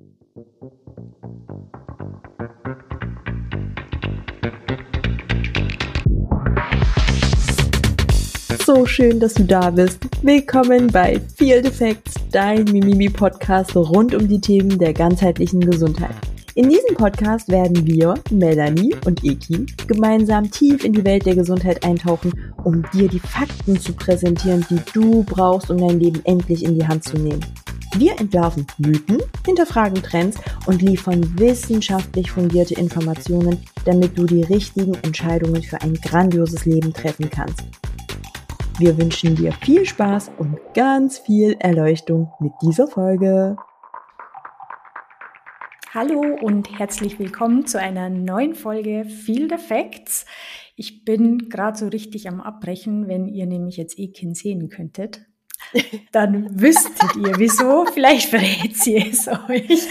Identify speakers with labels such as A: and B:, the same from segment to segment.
A: So schön, dass du da bist. Willkommen bei Field Effects, dein Mimimi-Podcast rund um die Themen der ganzheitlichen Gesundheit. In diesem Podcast werden wir, Melanie und Eki, gemeinsam tief in die Welt der Gesundheit eintauchen, um dir die Fakten zu präsentieren, die du brauchst, um dein Leben endlich in die Hand zu nehmen. Wir entwerfen Mythen, hinterfragen Trends und liefern wissenschaftlich fundierte Informationen, damit du die richtigen Entscheidungen für ein grandioses Leben treffen kannst. Wir wünschen dir viel Spaß und ganz viel Erleuchtung mit dieser Folge.
B: Hallo und herzlich willkommen zu einer neuen Folge Field Effects. Ich bin gerade so richtig am Abbrechen, wenn ihr nämlich jetzt Ekin sehen könntet. Dann wüsstet ihr wieso, vielleicht verrät sie es euch.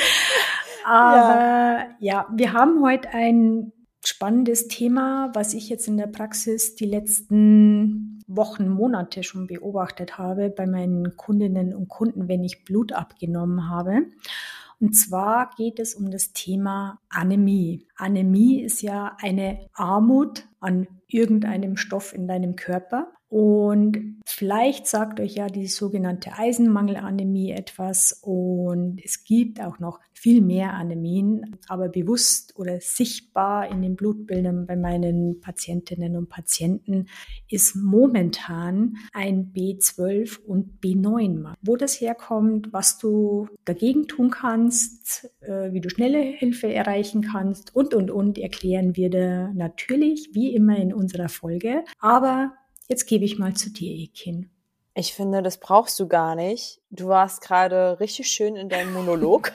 B: Aber ja, wir haben heute ein spannendes Thema, was ich jetzt in der Praxis die letzten Wochen, Monate schon beobachtet habe bei meinen Kundinnen und Kunden, wenn ich Blut abgenommen habe. Und zwar geht es um das Thema Anämie. Anämie ist ja eine Armut an irgendeinem Stoff in deinem Körper. Und vielleicht sagt euch ja die sogenannte Eisenmangelanämie etwas. Und es gibt auch noch viel mehr Anämien, aber bewusst oder sichtbar in den Blutbildern bei meinen Patientinnen und Patienten ist momentan ein B12 und B9-Mangel. Wo das herkommt, was du dagegen tun kannst, wie du schnelle Hilfe erreichen kannst und, erklären wir dir natürlich, wie immer in unserer Folge. Aber jetzt gebe ich mal zu dir, Ekin.
C: Ich finde, das brauchst du gar nicht. Du warst gerade richtig schön in deinem Monolog.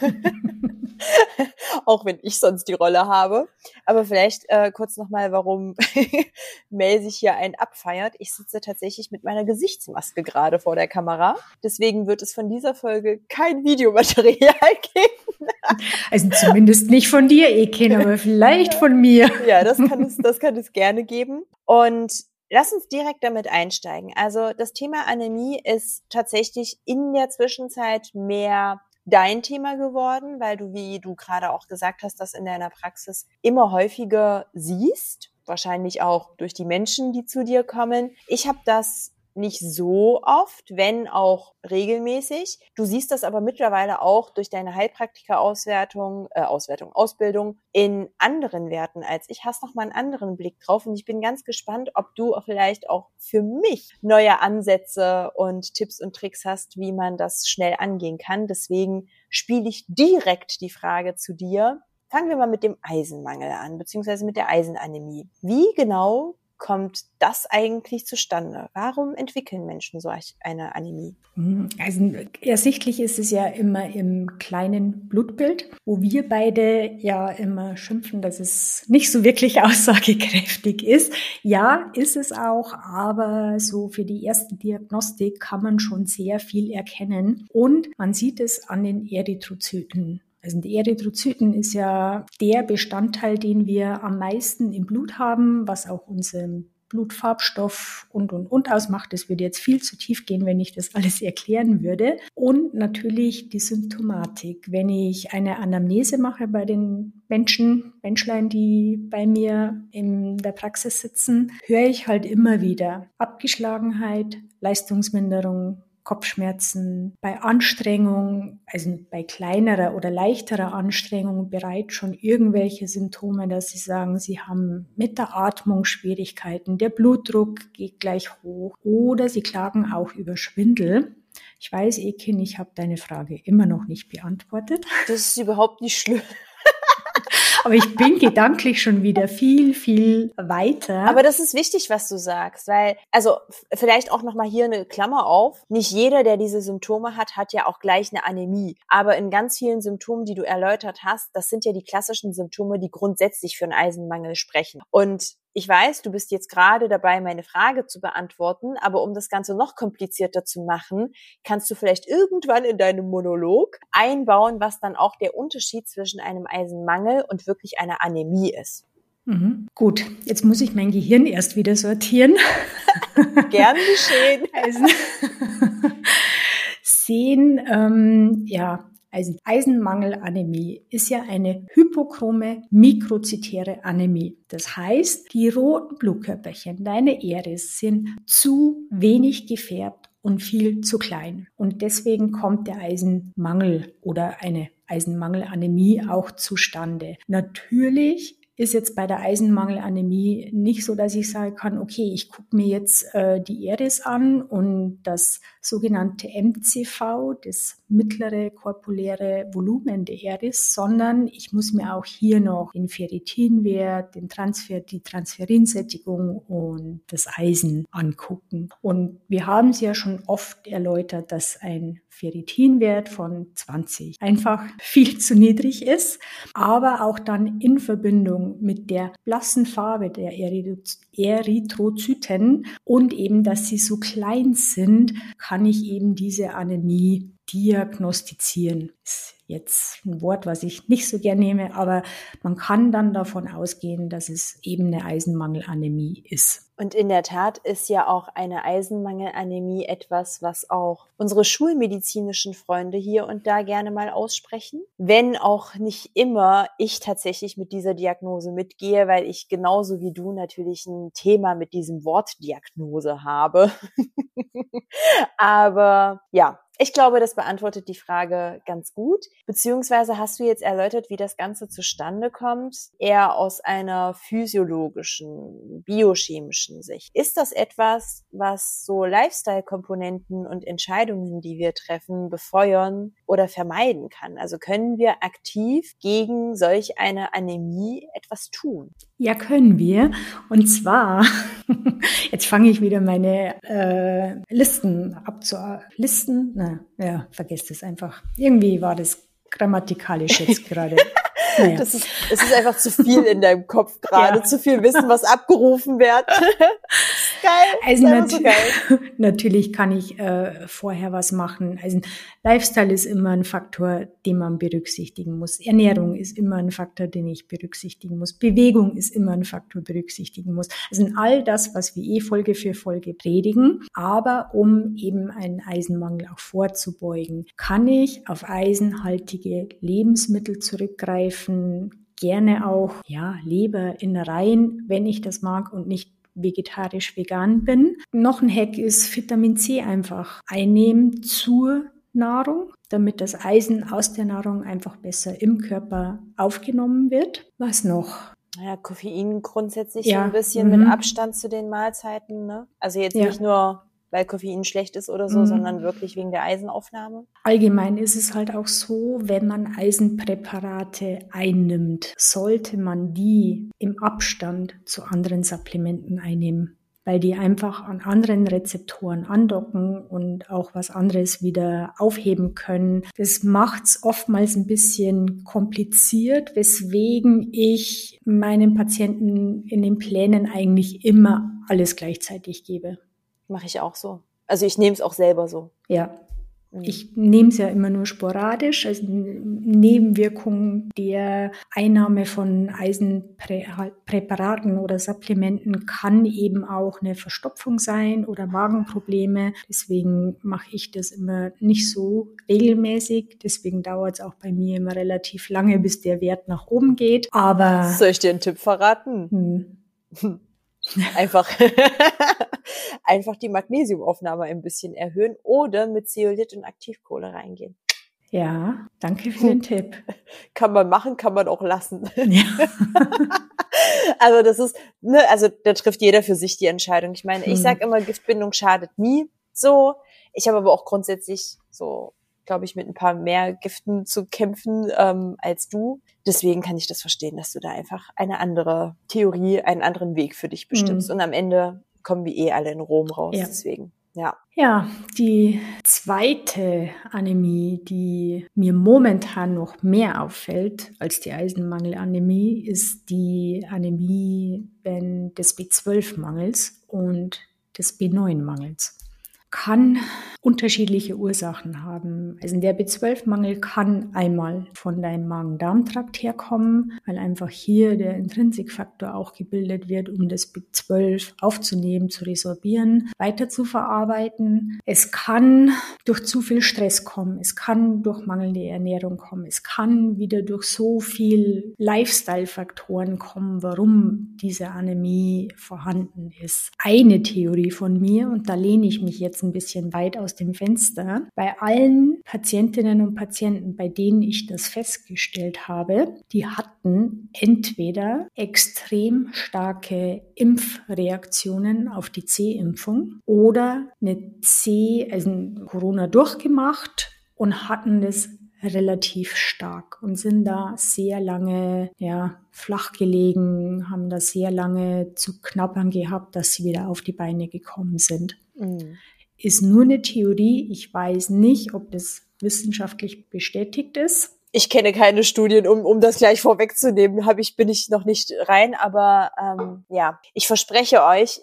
C: Auch wenn ich sonst die Rolle habe. Aber vielleicht kurz nochmal, warum Mel sich hier einen abfeiert. Ich sitze tatsächlich mit meiner Gesichtsmaske gerade vor der Kamera. Deswegen wird es von dieser Folge kein Videomaterial geben.
B: Also zumindest nicht von dir, Ekin, aber vielleicht von mir.
C: Ja, das kann es gerne geben. Und lass uns direkt damit einsteigen. Also das Thema Anämie ist tatsächlich in der Zwischenzeit mehr dein Thema geworden, weil du, wie du gerade auch gesagt hast, das in deiner Praxis immer häufiger siehst. Wahrscheinlich auch durch die Menschen, die zu dir kommen. Ich habe das nicht so oft, wenn auch regelmäßig. Du siehst das aber mittlerweile auch durch deine Heilpraktiker-Ausbildung in anderen Werten als ich. Hast noch mal einen anderen Blick drauf und ich bin ganz gespannt, ob du vielleicht auch für mich neue Ansätze und Tipps und Tricks hast, wie man das schnell angehen kann. Deswegen spiele ich direkt die Frage zu dir. Fangen wir mal mit dem Eisenmangel an, beziehungsweise mit der Eisenanämie. Wie genau kommt das eigentlich zustande? Warum entwickeln Menschen so eine Anämie?
B: Also ersichtlich ist es ja immer im kleinen Blutbild, wo wir beide ja immer schimpfen, dass es nicht so wirklich aussagekräftig ist. Ja, ist es auch, aber so für die erste Diagnostik kann man schon sehr viel erkennen und man sieht es an den Erythrozyten. Also die Erythrozyten ist ja der Bestandteil, den wir am meisten im Blut haben, was auch unseren Blutfarbstoff und ausmacht. Das würde jetzt viel zu tief gehen, wenn ich das alles erklären würde. Und natürlich die Symptomatik. Wenn ich eine Anamnese mache bei den Menschlein, die bei mir in der Praxis sitzen, höre ich halt immer wieder Abgeschlagenheit, Leistungsminderung, Kopfschmerzen, bei Anstrengung, also bei kleinerer oder leichterer Anstrengung bereits schon irgendwelche Symptome, dass sie sagen, sie haben mit der Atmung Schwierigkeiten, der Blutdruck geht gleich hoch oder sie klagen auch über Schwindel. Ich weiß, Ekin, ich habe deine Frage immer noch nicht beantwortet.
C: Das ist überhaupt nicht schlimm.
B: Aber ich bin gedanklich schon wieder viel, viel weiter.
C: Aber das ist wichtig, was du sagst, weil, also vielleicht auch nochmal hier eine Klammer auf. Nicht jeder, der diese Symptome hat, hat ja auch gleich eine Anämie. Aber in ganz vielen Symptomen, die du erläutert hast, das sind ja die klassischen Symptome, die grundsätzlich für einen Eisenmangel sprechen. Und ich weiß, du bist jetzt gerade dabei, meine Frage zu beantworten, aber um das Ganze noch komplizierter zu machen, kannst du vielleicht irgendwann in deinem Monolog einbauen, was dann auch der Unterschied zwischen einem Eisenmangel und wirklich einer Anämie ist.
B: Gut, jetzt muss ich mein Gehirn erst wieder sortieren.
C: Gern geschehen.
B: Sehen, Eisenmangelanämie ist ja eine hypochrome mikrozytäre Anämie. Das heißt, die roten Blutkörperchen, deine Eris, sind zu wenig gefärbt und viel zu klein. Und deswegen kommt der Eisenmangel oder eine Eisenmangelanämie auch zustande. Natürlich ist jetzt bei der Eisenmangelanämie nicht so, dass ich sagen kann, okay, ich gucke mir jetzt die Eris an und das sogenannte MCV, das mittlere korpuläre Volumen der Eris, sondern ich muss mir auch hier noch den Ferritinwert, die Transferinsättigung und das Eisen angucken. Und wir haben es ja schon oft erläutert, dass ein Ferritinwert von 20 einfach viel zu niedrig ist, aber auch dann in Verbindung mit der blassen Farbe der Erythrozyten und eben, dass sie so klein sind, kann ich eben diese Anämie diagnostizieren. Ist jetzt ein Wort, was ich nicht so gern nehme, aber man kann dann davon ausgehen, dass es eben eine Eisenmangelanämie ist.
C: Und in der Tat ist ja auch eine Eisenmangelanämie etwas, was auch unsere schulmedizinischen Freunde hier und da gerne mal aussprechen. Wenn auch nicht immer ich tatsächlich mit dieser Diagnose mitgehe, weil ich genauso wie du natürlich ein Thema mit diesem Wort Diagnose habe. Aber ja, ich glaube, das beantwortet die Frage ganz gut. Beziehungsweise hast du jetzt erläutert, wie das Ganze zustande kommt, eher aus einer physiologischen, biochemischen Sicht. Ist das etwas, was so Lifestyle-Komponenten und Entscheidungen, die wir treffen, befeuern oder vermeiden kann? Also können wir aktiv gegen solch eine Anämie etwas tun?
B: Ja, können wir. Und zwar, jetzt fange ich wieder meine Listen abzulisten. Vergesst es einfach. Irgendwie war das grammatikalisch jetzt gerade. Naja.
C: Es ist einfach zu viel in deinem Kopf gerade, zu viel Wissen, was abgerufen wird. Geil,
B: also natürlich kann ich vorher was machen. Also Lifestyle ist immer ein Faktor, den man berücksichtigen muss. Ernährung ist immer ein Faktor, den ich berücksichtigen muss. Bewegung ist immer ein Faktor, berücksichtigen muss. Also all das, was wir Folge für Folge predigen. Aber um eben einen Eisenmangel auch vorzubeugen, kann ich auf eisenhaltige Lebensmittel zurückgreifen. Gerne auch Leber, Innereien, wenn ich das mag und nicht vegetarisch-vegan bin. Noch ein Hack ist Vitamin C einfach einnehmen zur Nahrung, damit das Eisen aus der Nahrung einfach besser im Körper aufgenommen wird. Was noch?
C: Ja, Koffein grundsätzlich so ein bisschen mit Abstand zu den Mahlzeiten, ne? Also jetzt nicht nur, weil Koffein schlecht ist oder so, sondern wirklich wegen der Eisenaufnahme.
B: Allgemein ist es halt auch so, wenn man Eisenpräparate einnimmt, sollte man die im Abstand zu anderen Supplementen einnehmen, weil die einfach an anderen Rezeptoren andocken und auch was anderes wieder aufheben können. Das macht es oftmals ein bisschen kompliziert, weswegen ich meinen Patienten in den Plänen eigentlich immer alles gleichzeitig gebe.
C: Mache ich auch so. Also ich nehme es auch selber so.
B: Ja, ich nehme es ja immer nur sporadisch. Also Nebenwirkungen der Einnahme von Eisenpräparaten oder Supplementen kann eben auch eine Verstopfung sein oder Magenprobleme. Deswegen mache ich das immer nicht so regelmäßig. Deswegen dauert es auch bei mir immer relativ lange, bis der Wert nach oben geht. Aber
C: soll ich dir einen Tipp verraten? Einfach die Magnesiumaufnahme ein bisschen erhöhen oder mit Zeolit und Aktivkohle reingehen.
B: Ja, danke für den Tipp.
C: Kann man machen, kann man auch lassen.
B: Ja.
C: Also das ist, also da trifft jeder für sich die Entscheidung. Ich meine, ich sage immer, Giftbindung schadet nie. So, ich habe aber auch grundsätzlich so, glaube ich, mit ein paar mehr Giften zu kämpfen als du. Deswegen kann ich das verstehen, dass du da einfach eine andere Theorie, einen anderen Weg für dich bestimmst. Und am Ende kommen wir alle in Rom raus. Ja. Deswegen,
B: Ja, die zweite Anämie, die mir momentan noch mehr auffällt als die Eisenmangelanämie, ist die Anämie des B12-Mangels und des B9-Mangels. kann unterschiedliche Ursachen haben. Also der B12-Mangel kann einmal von deinem Magen-Darm-Trakt herkommen, weil einfach hier der Intrinsikfaktor auch gebildet wird, um das B12 aufzunehmen, zu resorbieren, weiter zu verarbeiten. Es kann durch zu viel Stress kommen, es kann durch mangelnde Ernährung kommen, es kann wieder durch so viel Lifestyle-Faktoren kommen, warum diese Anämie vorhanden ist. Eine Theorie von mir, und da lehne ich mich jetzt ein bisschen weit aus dem Fenster, bei allen Patientinnen und Patienten, bei denen ich das festgestellt habe, die hatten entweder extrem starke Impfreaktionen auf die C-Impfung oder also Corona durchgemacht und hatten das relativ stark und sind da sehr lange flach gelegen, haben da sehr lange zu knabbern gehabt, dass sie wieder auf die Beine gekommen sind. Ist nur eine Theorie. Ich weiß nicht, ob das wissenschaftlich bestätigt ist.
C: Ich kenne keine Studien, um das gleich vorwegzunehmen, bin ich noch nicht rein, aber ich verspreche euch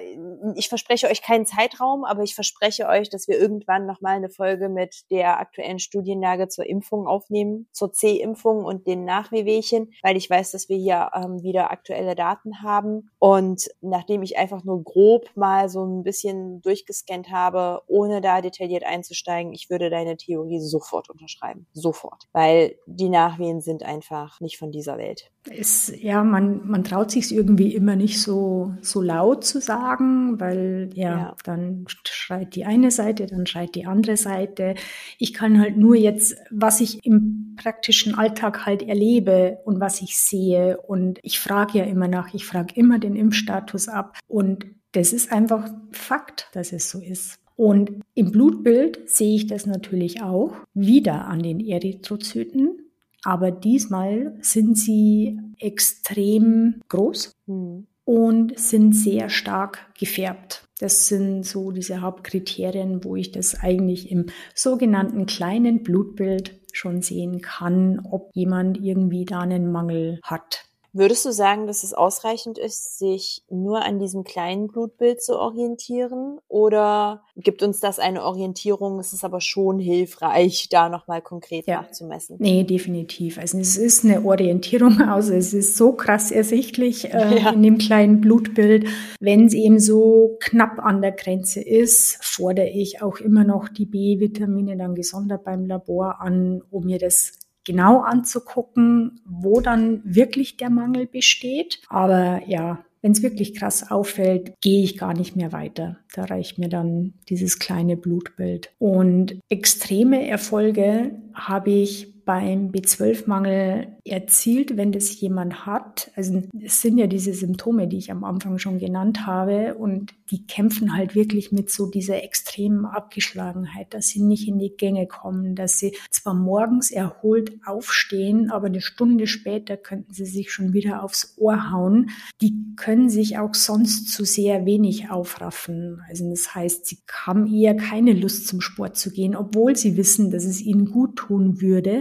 C: keinen Zeitraum, aber ich verspreche euch, dass wir irgendwann nochmal eine Folge mit der aktuellen Studienlage zur Impfung aufnehmen, zur C-Impfung und den Nachwehwehchen, weil ich weiß, dass wir hier wieder aktuelle Daten haben, und nachdem ich einfach nur grob mal so ein bisschen durchgescannt habe, ohne da detailliert einzusteigen, ich würde deine Theorie sofort unterschreiben, sofort, weil die Nachwehen sind einfach nicht von dieser Welt.
B: Man traut sich es irgendwie immer nicht so laut zu sagen, weil dann schreit die eine Seite, dann schreit die andere Seite. Ich kann halt nur jetzt, was ich im praktischen Alltag halt erlebe und was ich sehe, und ich frage ja immer nach, ich frage immer den Impfstatus ab, und das ist einfach Fakt, dass es so ist. Und im Blutbild sehe ich das natürlich auch wieder an den Erythrozyten, aber diesmal sind sie extrem groß und sind sehr stark gefärbt. Das sind so diese Hauptkriterien, wo ich das eigentlich im sogenannten kleinen Blutbild schon sehen kann, ob jemand irgendwie da einen Mangel hat.
C: Würdest du sagen, dass es ausreichend ist, sich nur an diesem kleinen Blutbild zu orientieren? Oder gibt uns das eine Orientierung? Es ist aber schon hilfreich, da nochmal konkret nachzumessen.
B: Nee, definitiv. Also es ist eine Orientierung, also es ist so krass ersichtlich in dem kleinen Blutbild. Wenn es eben so knapp an der Grenze ist, fordere ich auch immer noch die B-Vitamine dann gesondert beim Labor an, um mir das genau anzugucken, wo dann wirklich der Mangel besteht. Aber wenn es wirklich krass auffällt, gehe ich gar nicht mehr weiter. Da reicht mir dann dieses kleine Blutbild. Und extreme Erfolge habe ich beim B12-Mangel erzielt, wenn das jemand hat. Also es sind ja diese Symptome, die ich am Anfang schon genannt habe, und die kämpfen halt wirklich mit so dieser extremen Abgeschlagenheit, dass sie nicht in die Gänge kommen, dass sie zwar morgens erholt aufstehen, aber eine Stunde später könnten sie sich schon wieder aufs Ohr hauen. Die können sich auch sonst zu sehr wenig aufraffen. Also das heißt, sie haben eher keine Lust zum Sport zu gehen, obwohl sie wissen, dass es ihnen gut tun würde.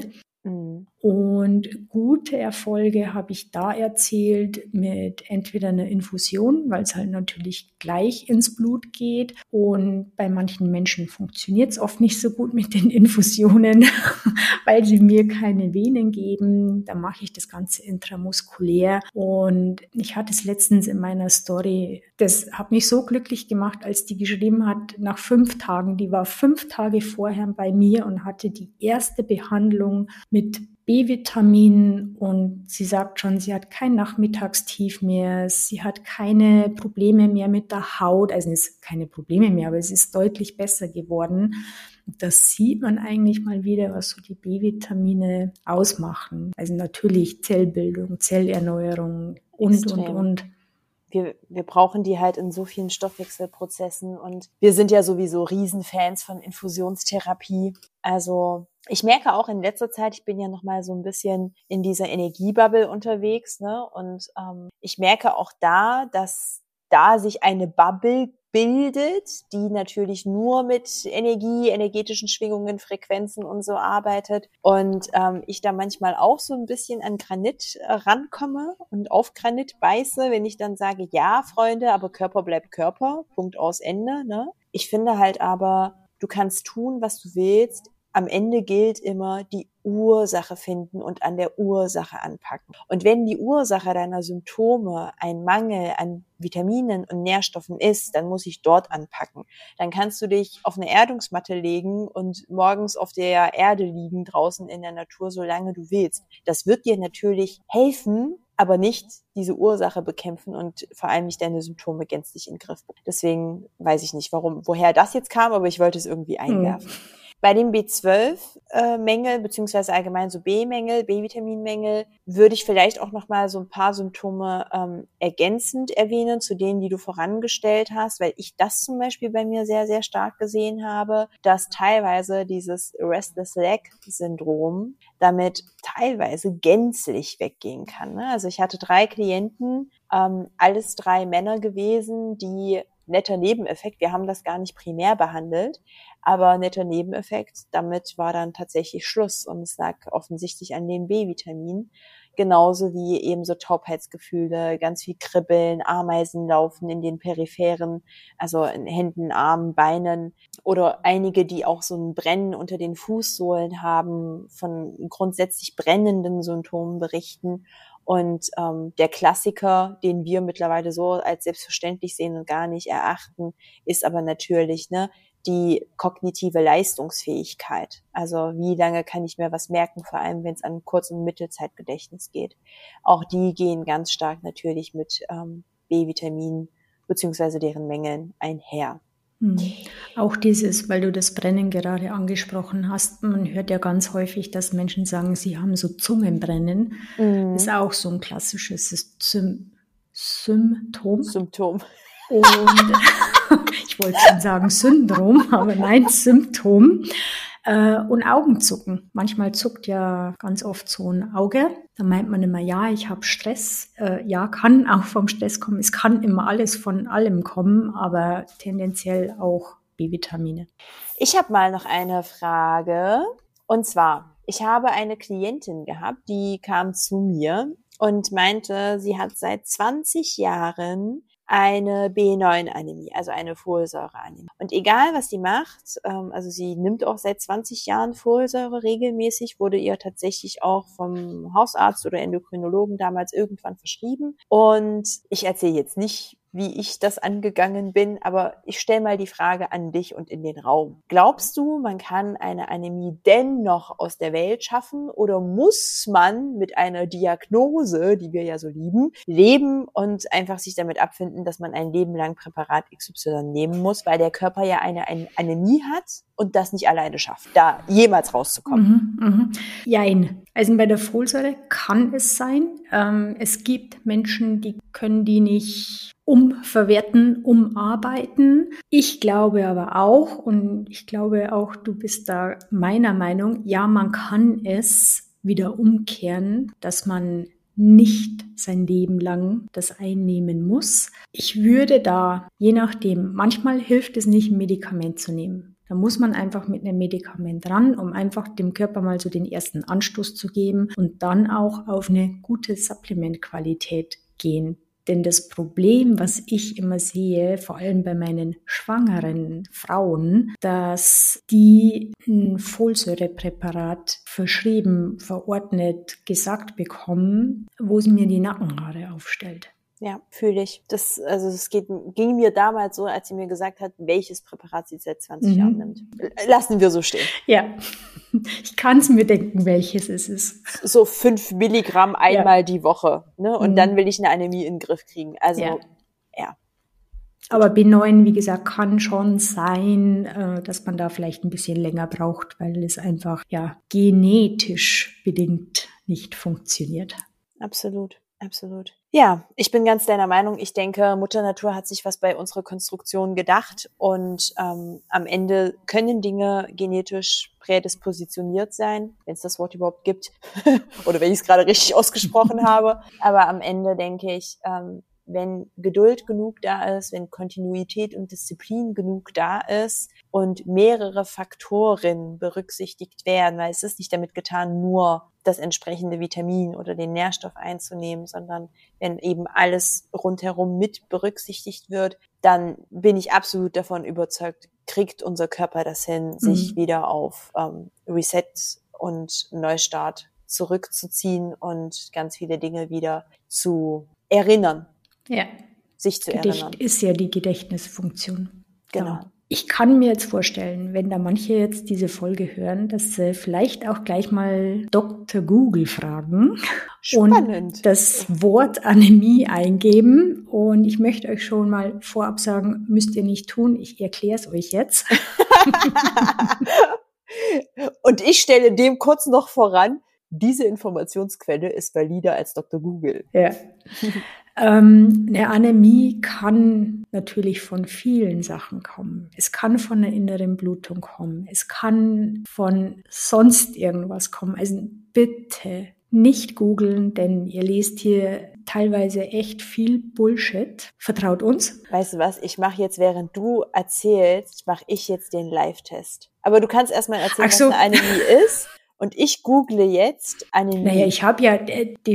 B: Und gute Erfolge habe ich da erzielt mit entweder einer Infusion, weil es halt natürlich gleich ins Blut geht, und bei manchen Menschen funktioniert es oft nicht so gut mit den Infusionen, weil sie mir keine Venen geben. Da mache ich das Ganze intramuskulär, und ich hatte es letztens in meiner Story, das hat mich so glücklich gemacht, als die geschrieben hat, nach 5 Tagen, die war 5 Tage vorher bei mir und hatte die erste Behandlung mit B-Vitamin, und sie sagt schon, sie hat kein Nachmittagstief mehr, sie hat keine Probleme mehr mit der Haut, also es ist keine Probleme mehr, aber es ist deutlich besser geworden. Das sieht man eigentlich mal wieder, was so die B-Vitamine ausmachen. Also natürlich Zellbildung, Zellerneuerung und.
C: Wir brauchen die halt in so vielen Stoffwechselprozessen, und wir sind ja sowieso Riesenfans von Infusionstherapie. Also ich merke auch in letzter Zeit, ich bin ja noch mal so ein bisschen in dieser Energiebubble unterwegs, ne? Und ich merke auch da, dass da sich eine Bubble bildet, die natürlich nur mit Energie, energetischen Schwingungen, Frequenzen und so arbeitet. Und ich da manchmal auch so ein bisschen an Granit rankomme und auf Granit beiße, wenn ich dann sage, ja, Freunde, aber Körper bleibt Körper, Punkt aus Ende, ne? Ich finde halt aber, du kannst tun, was du willst. Am Ende gilt immer die Ursache finden und an der Ursache anpacken. Und wenn die Ursache deiner Symptome ein Mangel an Vitaminen und Nährstoffen ist, dann muss ich dort anpacken. Dann kannst du dich auf eine Erdungsmatte legen und morgens auf der Erde liegen, draußen in der Natur, solange du willst. Das wird dir natürlich helfen, aber nicht diese Ursache bekämpfen und vor allem nicht deine Symptome gänzlich in den Griff bekommen. Deswegen weiß ich nicht, woher das jetzt kam, aber ich wollte es irgendwie einwerfen. Bei dem B12-Mängel, beziehungsweise allgemein so B-Mängel, B-Vitaminmängel, würde ich vielleicht auch nochmal so ein paar Symptome ergänzend erwähnen zu denen, die du vorangestellt hast, weil ich das zum Beispiel bei mir sehr, sehr stark gesehen habe, dass teilweise dieses Restless Leg-Syndrom damit teilweise gänzlich weggehen kann. Ne? Also ich hatte 3 Klienten, alles 3 Männer gewesen, die netter Nebeneffekt, wir haben das gar nicht primär behandelt, aber netter Nebeneffekt, damit war dann tatsächlich Schluss und es lag offensichtlich an dem B-Vitamin, genauso wie eben so Taubheitsgefühle, ganz viel Kribbeln, Ameisen laufen in den Peripheren, also in Händen, Armen, Beinen oder einige, die auch so ein Brennen unter den Fußsohlen haben, von grundsätzlich brennenden Symptomen berichten. Und der Klassiker, den wir mittlerweile so als selbstverständlich sehen und gar nicht erachten, ist aber natürlich die kognitive Leistungsfähigkeit. Also wie lange kann ich mir was merken, vor allem wenn es an Kurz- und Mittelzeitgedächtnis geht. Auch die gehen ganz stark natürlich mit B-Vitamin beziehungsweise deren Mängeln einher.
B: Auch dieses, weil du das Brennen gerade angesprochen hast, man hört ja ganz häufig, dass Menschen sagen, sie haben so Zungenbrennen. Ist auch so ein klassisches Symptom. Und ich wollte schon sagen Syndrom, aber nein, Symptom. Und Augenzucken. Manchmal zuckt ja ganz oft so ein Auge. Da meint man immer, ja, ich habe Stress. Ja, kann auch vom Stress kommen. Es kann immer alles von allem kommen, aber tendenziell auch B-Vitamine.
C: Ich habe mal noch eine Frage. Und zwar, ich habe eine Klientin gehabt, die kam zu mir und meinte, sie hat seit 20 Jahren eine B9-Anämie, also eine Folsäureanämie. Und egal, was sie macht, also sie nimmt auch seit 20 Jahren Folsäure regelmäßig, wurde ihr tatsächlich auch vom Hausarzt oder Endokrinologen damals irgendwann verschrieben. Und ich erzähle jetzt nicht, wie ich das angegangen bin, aber ich stelle mal die Frage an dich und in den Raum. Glaubst du, man kann eine Anämie dennoch aus der Welt schaffen oder muss man mit einer Diagnose, die wir ja so lieben, leben und einfach sich damit abfinden, dass man ein Leben lang Präparat XY nehmen muss, weil der Körper ja eine Anämie hat und das nicht alleine schafft, da jemals rauszukommen?
B: Jein. Also bei der Folsäure kann es sein. Es gibt Menschen, die können die nicht umverwerten, umarbeiten. Ich glaube aber auch, und ich glaube auch, du bist da meiner Meinung, ja, man kann es wieder umkehren, dass man nicht sein Leben lang das einnehmen muss. Ich würde da, je nachdem, manchmal hilft es nicht, ein Medikament zu nehmen. Da muss man einfach mit einem Medikament ran, um einfach dem Körper mal so den ersten Anstoß zu geben und dann auch auf eine gute Supplementqualität gehen. Denn das Problem, was ich immer sehe, vor allem bei meinen schwangeren Frauen, dass die ein Folsäurepräparat verschrieben, verordnet, gesagt bekommen, wo sie mir die Nackenhaare aufstellt.
C: Ja, fühle ich. Es ging mir damals so, als sie mir gesagt hat, welches Präparat sie seit 20 Jahren nimmt. Lassen wir so stehen.
B: Ja, ich kann es mir denken, welches es ist.
C: So 5 Milligramm einmal die Woche, ne? Und dann will ich eine Anämie in den Griff kriegen. Also, ja.
B: Aber B9, wie gesagt, kann schon sein, dass man da vielleicht ein bisschen länger braucht, weil es einfach genetisch bedingt nicht funktioniert.
C: Absolut. Absolut. Ja, ich bin ganz deiner Meinung. Ich denke, Mutter Natur hat sich was bei unserer Konstruktion gedacht und am Ende können Dinge genetisch prädispositioniert sein, wenn es das Wort überhaupt gibt oder wenn ich es gerade richtig ausgesprochen habe. Aber am Ende denke ich, wenn Geduld genug da ist, wenn Kontinuität und Disziplin genug da ist und mehrere Faktoren berücksichtigt werden, weil es ist nicht damit getan, nur das entsprechende Vitamin oder den Nährstoff einzunehmen, sondern wenn eben alles rundherum mit berücksichtigt wird, dann bin ich absolut davon überzeugt, kriegt unser Körper das hin, sich wieder auf Reset und Neustart zurückzuziehen und ganz viele Dinge wieder zu erinnern.
B: Ja.
C: Sich zu erinnern.
B: Ist ja die Gedächtnisfunktion.
C: Genau.
B: Ja. Ich kann mir jetzt vorstellen, wenn da manche jetzt diese Folge hören, dass sie vielleicht auch gleich mal Dr. Google fragen.
C: Spannend.
B: Und das Wort Anämie eingeben. Und ich möchte euch schon mal vorab sagen, müsst ihr nicht tun. Ich erkläre es euch jetzt.
C: Und ich stelle dem kurz noch voran, diese Informationsquelle ist valider als Dr. Google.
B: Ja. Eine Anämie kann natürlich von vielen Sachen kommen. Es kann von einer inneren Blutung kommen. Es kann von sonst irgendwas kommen. Also bitte nicht googeln, denn ihr lest hier teilweise echt viel Bullshit. Vertraut uns.
C: Weißt du was? Ich mache jetzt, während du erzählst, mache ich jetzt den Live-Test. Aber du kannst erstmal erzählen, was eine Anämie ist. Und ich google jetzt Anämie.
B: Naja, ich habe ja,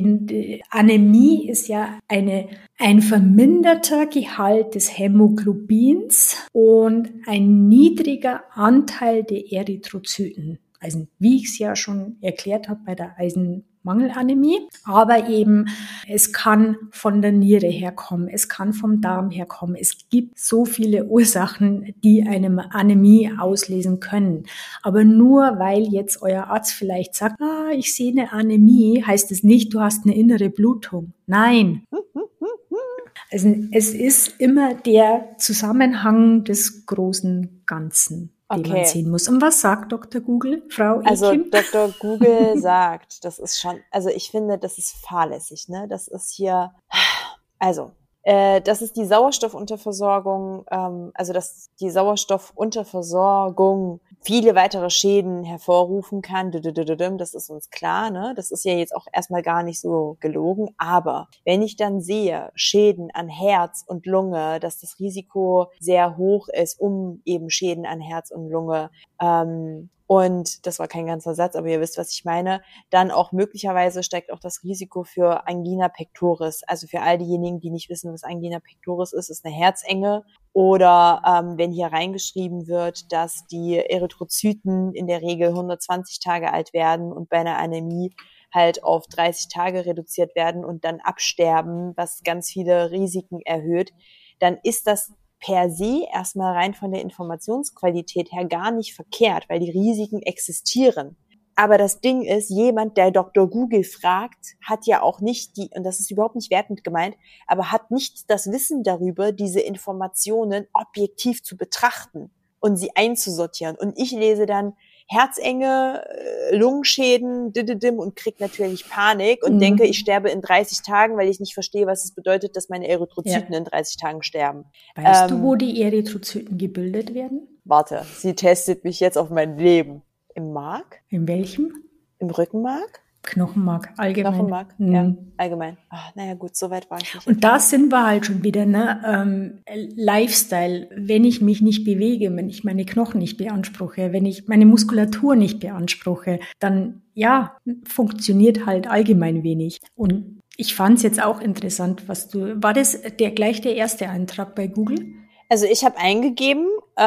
B: Anämie ist ja ein verminderter Gehalt des Hämoglobins und ein niedriger Anteil der Erythrozyten. Also wie ich es ja schon erklärt habe bei der Eisenmangelanämie. Aber eben, es kann von der Niere herkommen, es kann vom Darm herkommen. Es gibt so viele Ursachen, die eine Anämie auslesen können. Aber nur weil jetzt euer Arzt vielleicht sagt, ich sehe eine Anämie, heißt es nicht, du hast eine innere Blutung. Nein. Also es ist immer der Zusammenhang des großen Ganzen, den man sehen muss. Und was sagt Dr. Google, Frau Ekim?
C: Also Dr. Google sagt, das ist schon, also ich finde, das ist fahrlässig, ne? Das ist hier, also, das ist die Sauerstoffunterversorgung, dass die Sauerstoffunterversorgung viele weitere Schäden hervorrufen kann. Das ist uns klar, ne? Das ist ja jetzt auch erstmal gar nicht so gelogen. Aber wenn ich dann sehe, Schäden an Herz und Lunge, dass das Risiko sehr hoch ist, um eben Schäden an Herz und Lunge, und das war kein ganzer Satz, aber ihr wisst, was ich meine, dann auch möglicherweise steigt auch das Risiko für Angina pectoris. Also für all diejenigen, die nicht wissen, was Angina pectoris ist eine Herzenge. Oder wenn hier reingeschrieben wird, dass die Erythrozyten in der Regel 120 Tage alt werden und bei einer Anämie halt auf 30 Tage reduziert werden und dann absterben, was ganz viele Risiken erhöht, dann ist das per se erstmal rein von der Informationsqualität her gar nicht verkehrt, weil die Risiken existieren. Aber das Ding ist, jemand, der Dr. Google fragt, hat ja auch nicht und das ist überhaupt nicht wertend gemeint, aber hat nicht das Wissen darüber, diese Informationen objektiv zu betrachten und sie einzusortieren. Und ich lese dann Herzenge, Lungenschäden, und krieg natürlich Panik und denke, ich sterbe in 30 Tagen, weil ich nicht verstehe, was es bedeutet, dass meine Erythrozyten in 30 Tagen sterben.
B: Weißt du, wo die Erythrozyten gebildet werden?
C: Warte, sie testet mich jetzt auf mein Leben. Im Mark?
B: In welchem?
C: Im Rückenmark?
B: Knochenmark, allgemein.
C: Knochenmark, ja, allgemein. Naja gut, so weit war ich nicht.
B: Und da sind wir halt schon wieder, ne? Lifestyle, wenn ich mich nicht bewege, wenn ich meine Knochen nicht beanspruche, wenn ich meine Muskulatur nicht beanspruche, dann, funktioniert halt allgemein wenig. Und ich fand es jetzt auch interessant, war das gleich der erste Eintrag bei Google?
C: Also ich habe eingegeben,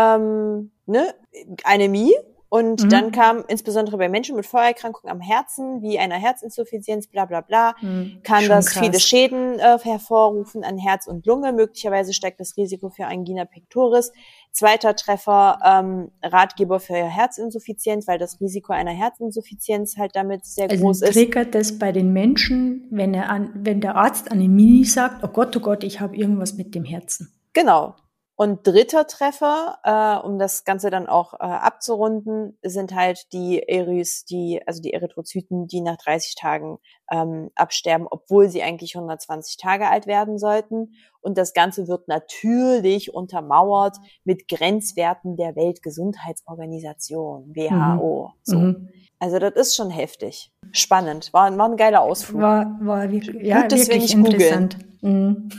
C: Anämie. Und dann kam insbesondere bei Menschen mit Vorerkrankungen am Herzen, wie einer Herzinsuffizienz, bla bla bla, kann das viele Schäden hervorrufen an Herz und Lunge. Möglicherweise steigt das Risiko für Angina pectoris. Zweiter Treffer, Ratgeber für Herzinsuffizienz, weil das Risiko einer Herzinsuffizienz halt damit sehr groß ist.
B: Triggert das bei den Menschen, wenn der Arzt Anämie sagt, oh Gott, ich habe irgendwas mit dem Herzen.
C: Genau. Und dritter Treffer, um das Ganze dann auch abzurunden, sind halt die Erythrozyten, die nach 30 Tagen absterben, obwohl sie eigentlich 120 Tage alt werden sollten. Und das Ganze wird natürlich untermauert mit Grenzwerten der Weltgesundheitsorganisation, WHO. Also das ist schon heftig. Spannend. War ein geiler Ausflug.
B: War wirklich,
C: gut, dass
B: wirklich
C: wir nicht
B: interessant.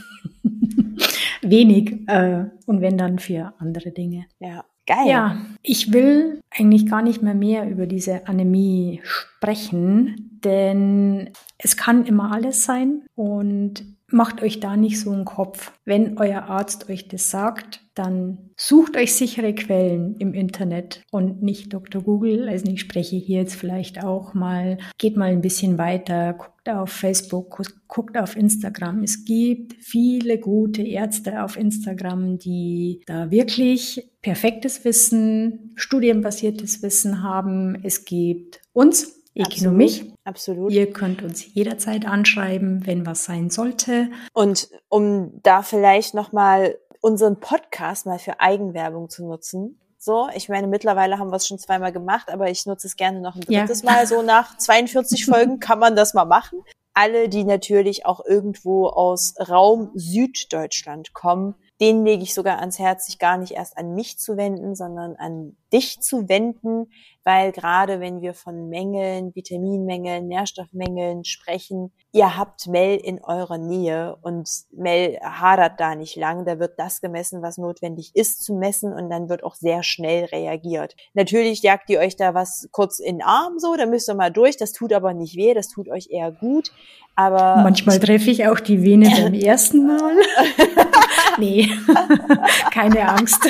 B: Wenig. Und wenn dann für andere Dinge.
C: Ja, geil.
B: Ja, ich will eigentlich gar nicht mehr über diese Anämie sprechen, denn es kann immer alles sein und macht euch da nicht so einen Kopf. Wenn euer Arzt euch das sagt, dann sucht euch sichere Quellen im Internet und nicht Dr. Google. Also ich spreche hier jetzt vielleicht auch mal, geht mal ein bisschen weiter, guckt auf Facebook, guckt auf Instagram. Es gibt viele gute Ärzte auf Instagram, die da wirklich perfektes Wissen, studienbasiertes Wissen haben. Es gibt uns, Ekin und mich.
C: Absolut.
B: Ihr könnt uns jederzeit anschreiben, wenn was sein sollte.
C: Und um da vielleicht nochmal unseren Podcast mal für Eigenwerbung zu nutzen. So, ich meine, mittlerweile haben wir es schon 2-mal gemacht, aber ich nutze es gerne noch ein 3. Mal. So nach 42 Folgen kann man das mal machen. Alle, die natürlich auch irgendwo aus Raum Süddeutschland kommen, denen lege ich sogar ans Herz, sich gar nicht erst an mich zu wenden, sondern an dich zu wenden, weil gerade wenn wir von Mängeln, Vitaminmängeln, Nährstoffmängeln sprechen, ihr habt Mel in eurer Nähe und Mel hadert da nicht lang, da wird das gemessen, was notwendig ist zu messen und dann wird auch sehr schnell reagiert. Natürlich jagt ihr euch da was kurz in den Arm, so, da müsst ihr mal durch, das tut aber nicht weh, das tut euch eher gut, aber...
B: Manchmal treffe ich auch die Vene beim ersten Mal. Nee, keine Angst.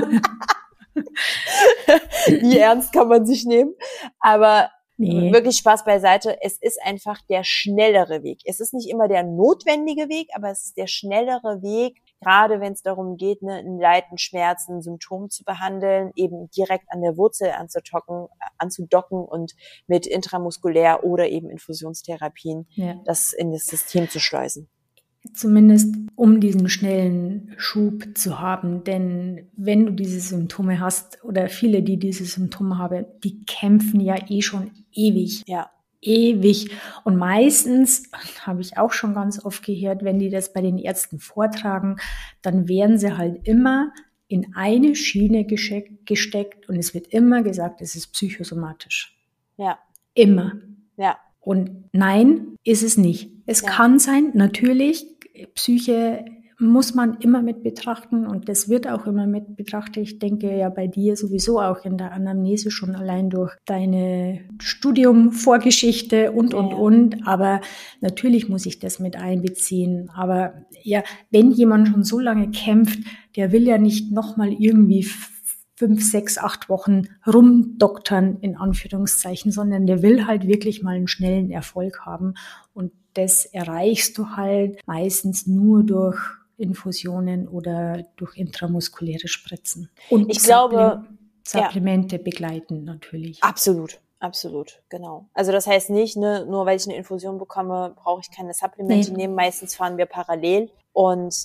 C: Wie ernst kann man sich nehmen? Aber
B: nee.
C: Wirklich Spaß beiseite, es ist einfach der schnellere Weg. Es ist nicht immer der notwendige Weg, aber es ist der schnellere Weg, gerade wenn es darum geht, ein Leiden, Schmerzen, ein Symptom zu behandeln, eben direkt an der Wurzel anzudocken und mit intramuskulär oder eben Infusionstherapien das in das System zu schleusen.
B: Zumindest um diesen schnellen Schub zu haben, denn wenn du diese Symptome hast oder viele, die diese Symptome haben, die kämpfen ja schon ewig.
C: Ja.
B: Ewig. Und meistens, habe ich auch schon ganz oft gehört, wenn die das bei den Ärzten vortragen, dann werden sie halt immer in eine Schiene gesteckt und es wird immer gesagt, es ist psychosomatisch.
C: Ja.
B: Immer.
C: Ja.
B: Und nein, ist es nicht. Es kann sein, natürlich, Psyche muss man immer mit betrachten und das wird auch immer mit betrachtet. Ich denke ja bei dir sowieso auch in der Anamnese schon allein durch deine Studium-Vorgeschichte und. Aber natürlich muss ich das mit einbeziehen. Aber ja, wenn jemand schon so lange kämpft, der will ja nicht nochmal irgendwie 5, 6, 8 Wochen rumdoktern, in Anführungszeichen, sondern der will halt wirklich mal einen schnellen Erfolg haben. Und das erreichst du halt meistens nur durch Infusionen oder durch intramuskuläre Spritzen. Und
C: ich glaube,
B: Supplemente begleiten natürlich.
C: Absolut, genau. Also das heißt nicht, nur weil ich eine Infusion bekomme, brauche ich keine Supplemente nehmen. Meistens fahren wir parallel und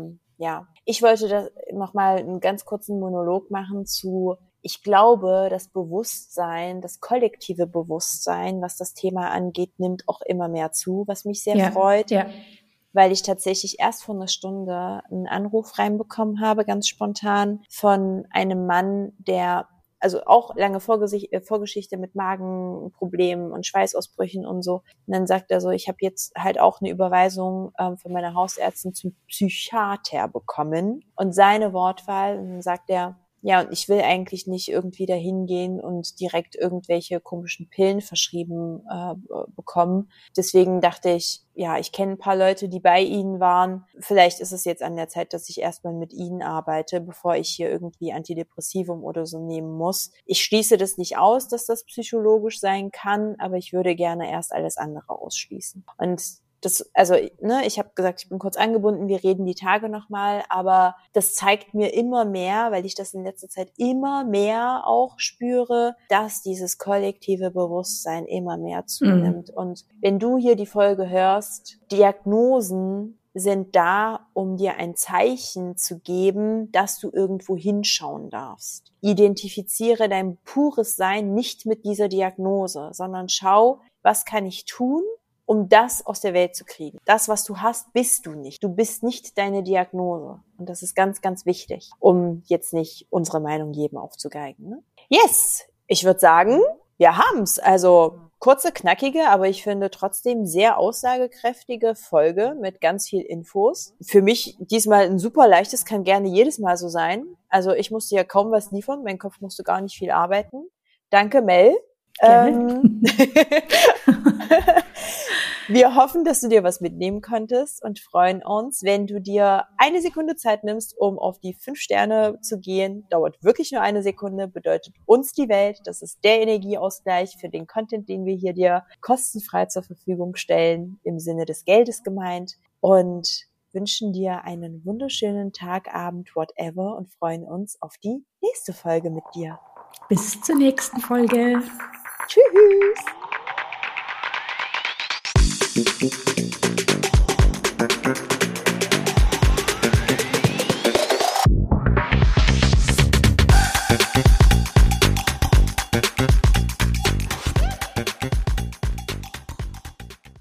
C: ich wollte da nochmal einen ganz kurzen Monolog machen zu, ich glaube, das Bewusstsein, das kollektive Bewusstsein, was das Thema angeht, nimmt auch immer mehr zu, was mich sehr freut, weil ich tatsächlich erst vor einer Stunde einen Anruf reinbekommen habe, ganz spontan, von einem Mann, der also auch lange Vorgeschichte mit Magenproblemen und Schweißausbrüchen und so. Und dann sagt er so, ich habe jetzt halt auch eine Überweisung von meiner Hausärztin zum Psychiater bekommen. Und seine Wortwahl, und dann sagt er, ja, und ich will eigentlich nicht irgendwie dahin gehen und direkt irgendwelche komischen Pillen verschrieben bekommen. Deswegen dachte ich, ja, ich kenne ein paar Leute, die bei Ihnen waren. Vielleicht ist es jetzt an der Zeit, dass ich erstmal mit Ihnen arbeite, bevor ich hier irgendwie Antidepressivum oder so nehmen muss. Ich schließe das nicht aus, dass das psychologisch sein kann, aber ich würde gerne erst alles andere ausschließen. Und ich habe gesagt, ich bin kurz angebunden, wir reden die Tage nochmal, aber das zeigt mir immer mehr, weil ich das in letzter Zeit immer mehr auch spüre, dass dieses kollektive Bewusstsein immer mehr zunimmt. Und wenn du hier die Folge hörst, Diagnosen sind da, um dir ein Zeichen zu geben, dass du irgendwo hinschauen darfst. Identifiziere dein pures Sein nicht mit dieser Diagnose, sondern schau, was kann ich tun, um das aus der Welt zu kriegen. Das, was du hast, bist du nicht. Du bist nicht deine Diagnose. Und das ist ganz, ganz wichtig, um jetzt nicht unsere Meinung jedem aufzugeigen. Ne? Yes! Ich würde sagen, wir haben's. Also kurze, knackige, aber ich finde trotzdem sehr aussagekräftige Folge mit ganz viel Infos. Für mich diesmal ein super leichtes, kann gerne jedes Mal so sein. Also ich musste ja kaum was liefern, mein Kopf musste gar nicht viel arbeiten. Danke, Mel. Wir hoffen, dass du dir was mitnehmen konntest und freuen uns, wenn du dir 1 Sekunde Zeit nimmst, um auf die 5 Sterne zu gehen. Dauert wirklich nur 1 Sekunde, bedeutet uns die Welt. Das ist der Energieausgleich für den Content, den wir hier dir kostenfrei zur Verfügung stellen, im Sinne des Geldes gemeint. Und wünschen dir einen wunderschönen Tag, Abend, whatever und freuen uns auf die nächste Folge mit dir.
B: Bis zur nächsten Folge.
C: Tschüss!